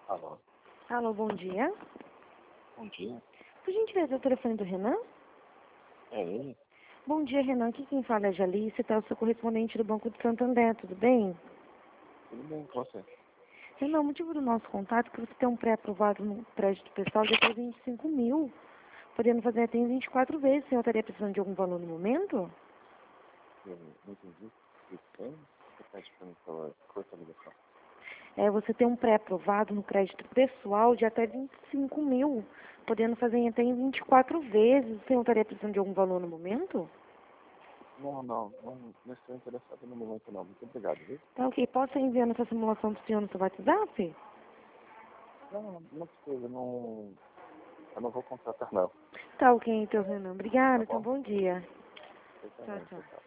Alô, Alô, bom dia. bom dia. Por gentileza, é o telefone do Renan? É ele? Bom dia, Renan. Aqui quem fala é a Jalice, tá? Eu sou correspondente do Banco de Santander, tudo bem? Tudo bem com você? Renan, o motivo do nosso contato é que você tem um pré-aprovado no crédito pessoal de até 25 mil, podendo fazer até em 24 vezes. O senhor estaria precisando de algum valor no momento? Eu não entendi. Você pede pra mim pela curta ligação. Você tem um pré-aprovado no crédito pessoal de até 25 mil, podendo fazer em até em 24 vezes. O senhor estaria precisando de algum valor no momento? Não estou interessado no momento não. Muito obrigado, viu? Tá ok. Posso enviar essa simulação para o senhor no seu WhatsApp? Não precisa, eu não vou contratar não. Tá ok, então, Renan. Obrigada, Tá então bom? bom dia. Você Tchau, também, tchau. tchau.